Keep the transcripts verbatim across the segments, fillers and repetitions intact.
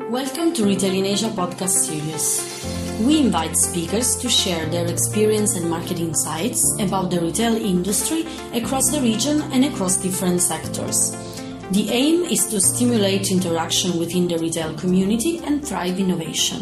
Welcome to Retail in Asia podcast series. We invite speakers to share their experience and market insights about the retail industry across the region and across different sectors. The aim is to stimulate interaction within the retail community and drive innovation.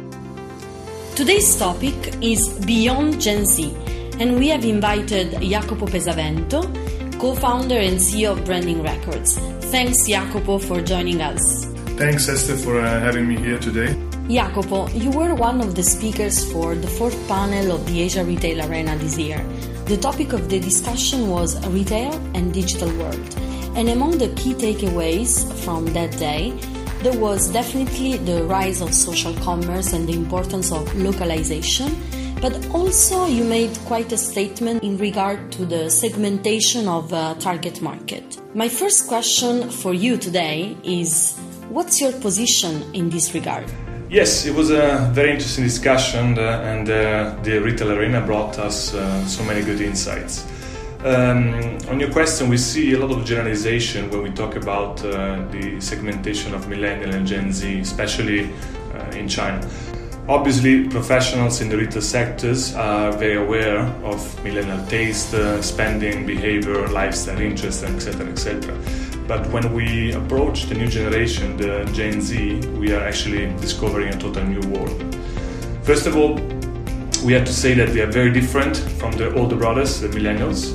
Today's topic is Beyond Gen Z, and we have invited Jacopo Pesavento, co-founder and C E O of Branding Records. Thanks, Jacopo, for joining us. Thanks, Esther, for uh, having me here today. Jacopo, you were one of the speakers for the fourth panel of the Asia Retail Arena this year. The topic of the discussion was retail and digital world. And among the key takeaways from that day, there was definitely the rise of social commerce and the importance of localization, but also you made quite a statement in regard to the segmentation of uh, target market. My first question for you today is, what's your position in this regard? Yes, it was a very interesting discussion uh, and uh, the Retail Arena brought us uh, so many good insights. Um, on your question, we see a lot of generalization when we talk about uh, the segmentation of Millennial and Gen Z, especially uh, in China. Obviously, professionals in the retail sectors are very aware of millennial taste, uh, spending, behavior, lifestyle interests, et cetera, et cetera. But when we approach the new generation, the Gen Z, we are actually discovering a total new world. First of all, we have to say that they are very different from the older brothers, the millennials.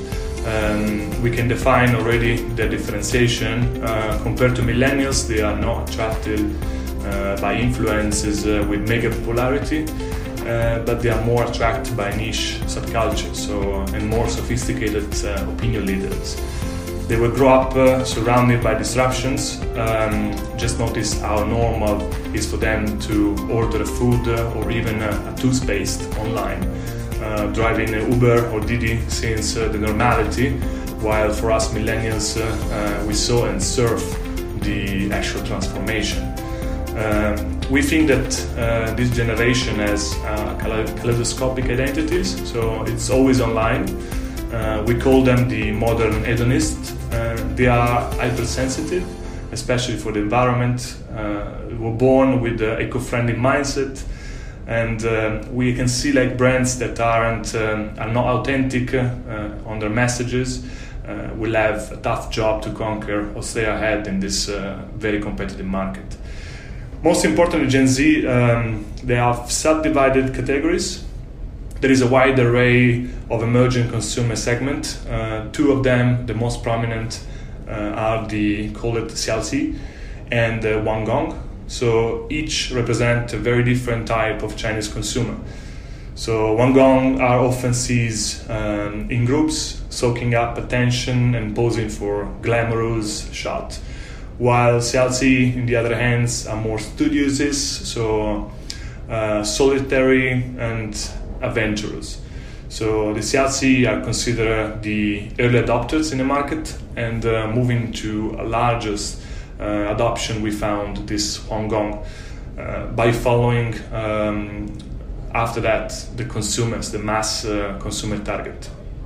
Um, we can define already the differentiation. Uh, compared to millennials, they are not attracted uh, by influences uh, with mega popularity, uh, but they are more attracted by niche subcultures so, uh, and more sophisticated uh, opinion leaders. They will grow up uh, surrounded by disruptions. Um, just notice how normal it is for them to order food uh, or even a, a toothpaste online. Uh, driving an Uber or Didi seems uh, the normality, while for us millennials, uh, uh, we saw and surf the actual transformation. Uh, we think that uh, this generation has uh, kaleidoscopic identities, so it's always online. Uh, we call them the modern hedonists. Uh, they are hypersensitive, especially for the environment. Uh, they were born with the eco-friendly mindset, and uh, we can see like brands that aren't um, are not authentic uh, on their messages uh, will have a tough job to conquer or stay ahead in this uh, very competitive market. Most importantly, Gen Z, um, they have subdivided categories. There is a wide array of emerging consumer segments. Uh, two of them, the most prominent, uh, are the call it C L C and uh, Wanggong. So each represent a very different type of Chinese consumer. So Wanggong are often seen um, in groups, soaking up attention and posing for glamorous shot, while C L C, in the other hand, are more studious, so uh, solitary and adventurous. So the C L C are considered the early adopters in the market, and uh, moving to a largest uh, adoption, we found this Wanggong uh, by following um, after that the consumers, the mass uh, consumer target.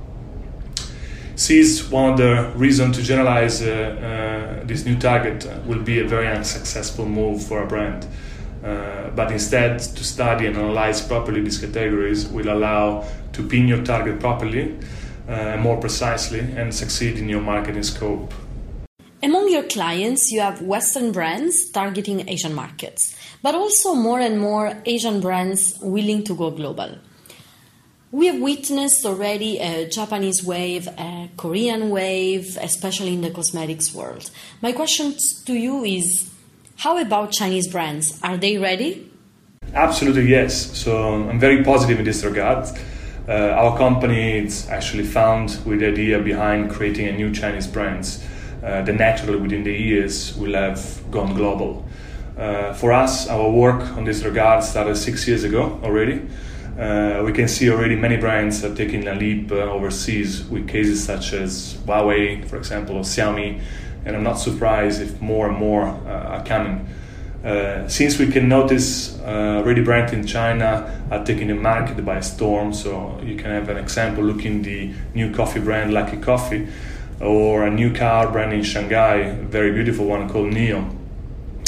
Sees one of the reasons to generalize uh, uh, this new target will be a very unsuccessful move for a brand. Uh, but instead, to study and analyze properly these categories will allow to pin your target properly, uh, more precisely, and succeed in your marketing scope. Among your clients, you have Western brands targeting Asian markets, but also more and more Asian brands willing to go global. We have witnessed already a Japanese wave, a Korean wave, especially in the cosmetics world. My question to you is, how about Chinese brands? Are they ready? Absolutely, yes. So I'm very positive in this regard. Uh, our company is actually found with the idea behind creating a new Chinese brands uh, that naturally within the years will have gone global. Uh, for us, our work on this regard started six years ago already. Uh, we can see already many brands are taking a leap uh, overseas with cases such as Huawei, for example, or Xiaomi. And I'm not surprised if more and more uh, are coming. Uh, since we can notice uh, already brands in China are taking the market by storm, so you can have an example looking the new coffee brand Lucky Coffee, or a new car brand in Shanghai, a very beautiful one called Neo.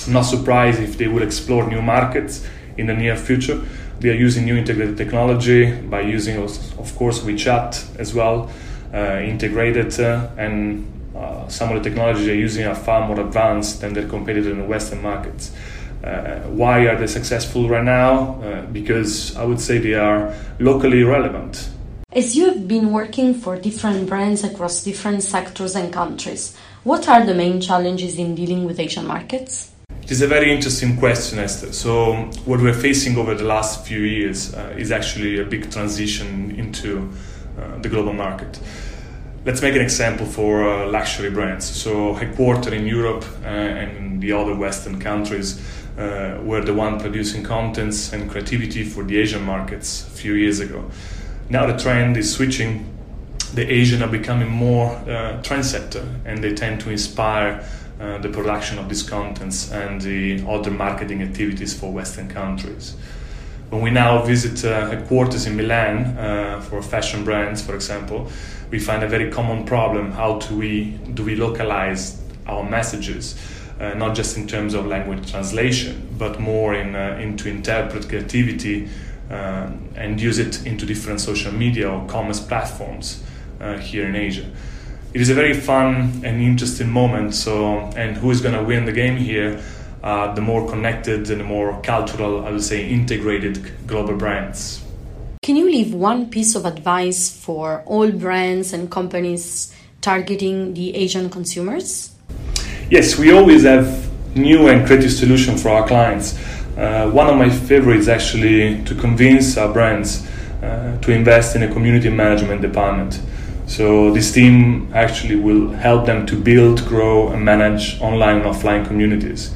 I'm not surprised if they will explore new markets in the near future. They are using new integrated technology by using, of course, WeChat as well, uh, integrated, uh, and uh, some of the technologies they're using are far more advanced than their competitors in the Western markets. Uh, why are they successful right now? Uh, because I would say they are locally relevant. As you have been working for different brands across different sectors and countries, what are the main challenges in dealing with Asian markets? It is a very interesting question, Esther. So what we're facing over the last few years uh, is actually a big transition into uh, the global market. Let's make an example for uh, luxury brands. So headquartered in Europe uh, and the other Western countries uh, were the one producing contents and creativity for the Asian markets a few years ago. Now the trend is switching. The Asian are becoming more uh, trendsetter, and they tend to inspire Uh, the production of these contents and the other marketing activities for Western countries. When we now visit uh, headquarters in Milan uh, for fashion brands, for example, we find a very common problem. How do we do we localize our messages, uh, not just in terms of language translation, but more in uh, into interpret creativity um, and use it into different social media or commerce platforms uh, here in Asia. It is a very fun and interesting moment. So, and who is going to win the game here? Uh, the more connected and the more cultural, I would say, integrated global brands. Can you leave one piece of advice for all brands and companies targeting the Asian consumers? Yes, we always have new and creative solutions for our clients. Uh, one of my favorites actually to convince our brands uh, to invest in a community management department. So this team actually will help them to build, grow, and manage online and offline communities.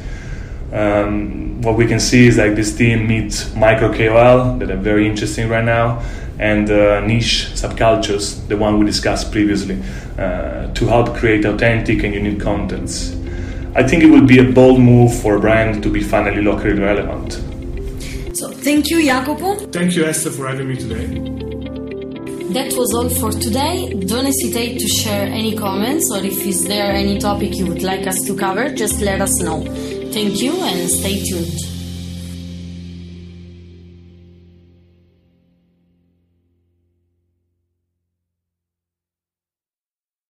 Um, what we can see is like this team meets micro K O L that are very interesting right now, and uh, niche subcultures, the one we discussed previously, uh, to help create authentic and unique contents. I think it will be a bold move for a brand to be finally locally relevant. So thank you, Jacopo. Thank you, Esther, for having me today. That was all for today. Don't hesitate to share any comments, or if is there any topic you would like us to cover, just let us know. Thank you and stay tuned.